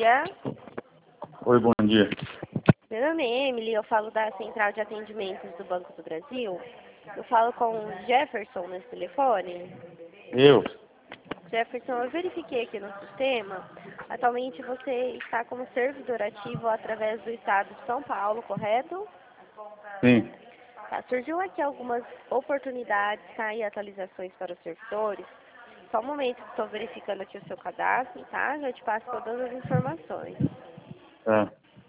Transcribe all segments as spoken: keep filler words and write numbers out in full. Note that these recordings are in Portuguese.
dia. Oi, bom dia. Meu nome é Emily, eu falo da Central de Atendimentos do Banco do Brasil. Eu falo com o Jefferson nesse telefone. Eu? Jefferson, eu verifiquei aqui no sistema. Atualmente você está como servidor ativo através do estado de São Paulo, correto? Sim. Tá, surgiu aqui algumas oportunidades, tá? E atualizações para os servidores. Só um momento que estou verificando aqui o seu cadastro, tá? Já te passo todas as informações. Tá.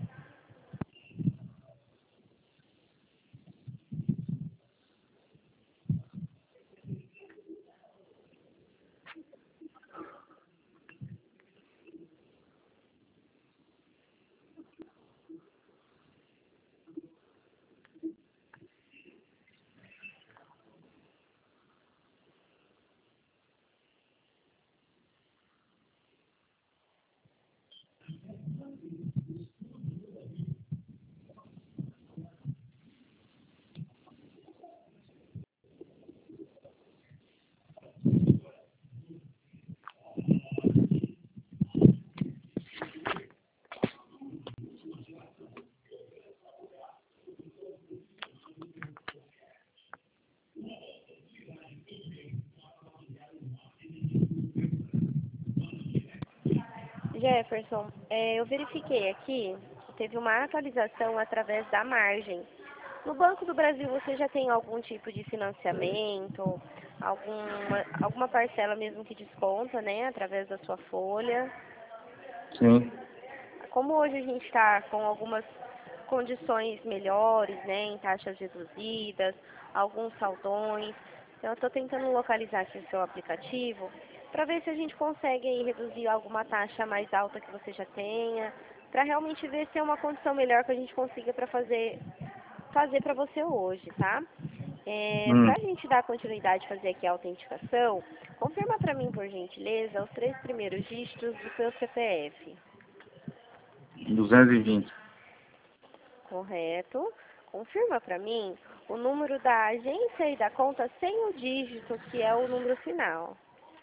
Jefferson, é, eu verifiquei aqui, teve uma atualização através da margem. No Banco do Brasil você já tem algum tipo de financiamento, alguma, alguma parcela mesmo que desconta, né, através da sua folha? Sim. Como hoje a gente está com algumas condições melhores, né, em taxas reduzidas, alguns saldões, então eu estou tentando localizar aqui o seu aplicativo para ver se a gente consegue aí reduzir alguma taxa mais alta que você já tenha, para realmente ver se é uma condição melhor que a gente consiga para fazer fazer para você hoje, tá? É, Hum. para a gente dar continuidade e fazer aqui a autenticação, confirma para mim, por gentileza, os três primeiros dígitos do seu C P F. duzentos e vinte. Correto. Confirma para mim o número da agência e da conta sem o dígito, que é o número final.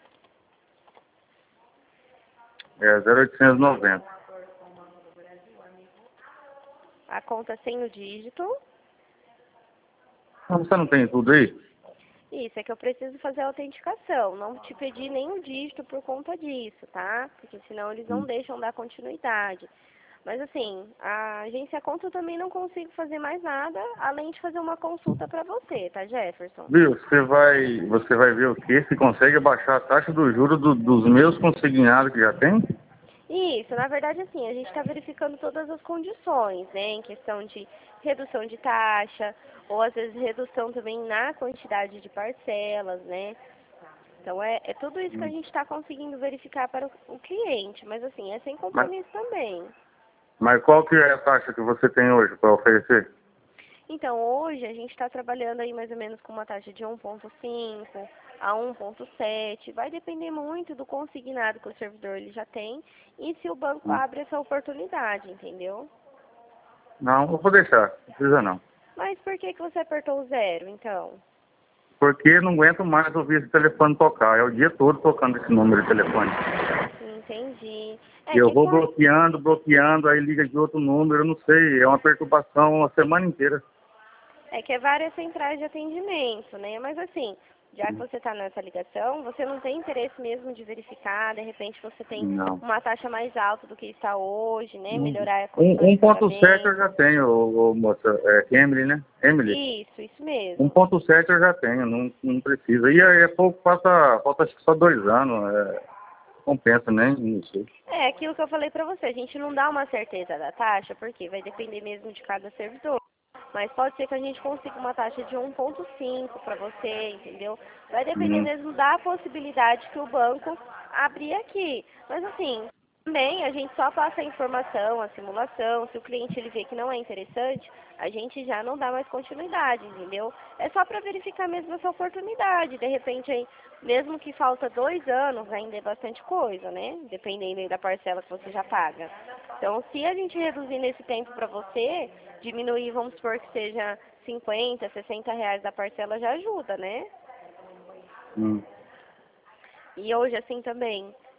É zero oitocentos e noventa. A conta sem o dígito. Ah, você não tem tudo aí? Isso, é que eu preciso fazer a autenticação. Não te pedi nenhum dígito por conta disso, tá? Porque senão eles não Hum. deixam dar continuidade. Mas assim, a agência conta eu também não consigo fazer mais nada, além de fazer uma consulta para você, tá, Jefferson? Viu? Você vai, você vai ver o quê? Se consegue abaixar a taxa do juro do- dos meus consignados que já tem? Isso, na verdade, assim, a gente está verificando todas as condições, né, em questão de redução de taxa, ou às vezes redução também na quantidade de parcelas, né. Então, é, é tudo isso que a Hum. gente está conseguindo verificar para o, o cliente, mas assim, é sem Mas, compromisso também. mas qual que é a taxa que você tem hoje para oferecer? Então, hoje a gente está trabalhando aí mais ou menos com uma taxa de um ponto cinco a um ponto sete. Vai depender muito do consignado que o servidor ele já tem e se o banco Hum. abre essa oportunidade, entendeu? Não, eu vou deixar. Não precisa não. Mas por que que você apertou o zero, então? Porque não aguento mais ouvir esse telefone tocar. É o dia todo tocando esse número de telefone. Entendi. E É eu que vou com... bloqueando, bloqueando, aí liga de outro número, eu não sei, é uma perturbação a semana inteira. é que é várias centrais de atendimento, né? Mas assim, já que você está nessa ligação, você não tem interesse mesmo de verificar, de repente você tem Não. uma taxa mais alta do que está hoje, né? Um, Melhorar a condição um de ponto sete eu pagamento. já tenho, ô, ô, moça, é Emily, né? Emily. Isso, isso mesmo. um ponto sete eu já tenho, não, não precisa. E aí é pouco, falta, falta acho que só dois anos, é, compensa, né? Não sei. É aquilo que eu falei pra você, a gente não dá uma certeza da taxa, porque vai depender mesmo de cada servidor. Mas pode ser que a gente consiga uma taxa de um ponto cinco para você, entendeu? Vai depender Hum, mesmo da possibilidade que o banco abrir aqui. Mas assim, também a gente só passa a informação, a simulação. Se o cliente ele vê que não é interessante, a gente já não dá mais continuidade, entendeu? É só para verificar mesmo essa oportunidade. De repente, aí, mesmo que falta dois anos, ainda é bastante coisa, né? Dependendo aí da parcela que você já paga. Então, se a gente reduzir nesse tempo para você, diminuir, vamos supor que seja cinquenta, sessenta reais da parcela, já ajuda, né? hum. E hoje, assim, também,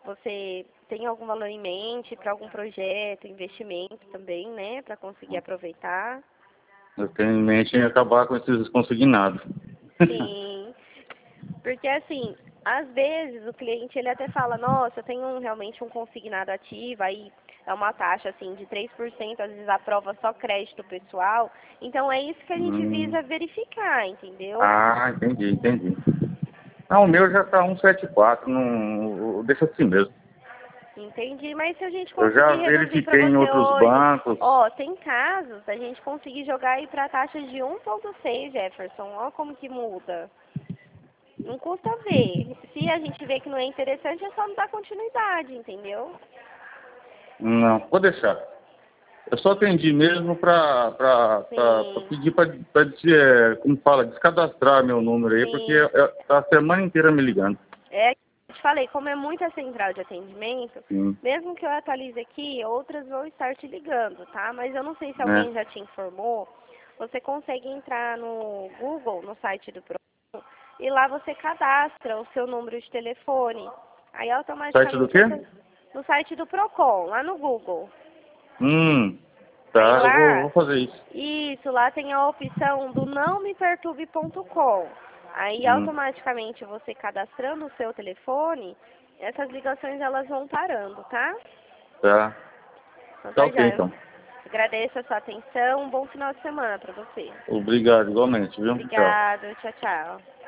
Você tem algum valor em mente para algum projeto, investimento também, né? Para conseguir aproveitar? Eu tenho em mente em acabar com esses consignados. Sim, porque assim, às vezes o cliente ele até fala, nossa, eu tenho um, realmente um consignado ativo, aí é uma taxa assim de três por cento, às vezes aprova só crédito pessoal. Então é isso que a gente Hum. visa verificar, entendeu? Ah, entendi, entendi. Não, o meu já está cento e setenta e quatro, não, deixa assim mesmo. Entendi, mas se a gente Eu já conseguir reduzir para verifiquei em você outros hoje, bancos. ó, tem casos da gente conseguir jogar aí para taxa de um ponto seis, Jefferson, ó como que muda. Não custa ver. Se a gente vê que não é interessante, é só não dar continuidade, entendeu? Não, vou deixar. Eu só atendi mesmo para Sim, pedir para, como fala, descadastrar meu número aí, porque sim. está a semana inteira me ligando. É, eu te falei, como é muita central de atendimento, Sim, mesmo que eu atualize aqui, outras vão estar te ligando, tá? Mas eu não sei se né? alguém já te informou. Você consegue entrar no Google, no site do Procon, e lá você cadastra o seu número de telefone. Aí Site do automaticamente quê? essa, no site do Procon, lá no Google. Hum, Aí tá, eu vou, lá, vou fazer isso. isso, lá tem a opção do não me perturbe ponto com. Aí Hum, automaticamente você cadastrando o seu telefone, essas ligações elas vão parando, tá? tá. Então Tá tá ok, já. então. Agradeço a sua atenção, um bom final de semana para você. Obrigado, igualmente, viu? Tchau. Obrigada, tchau, tchau.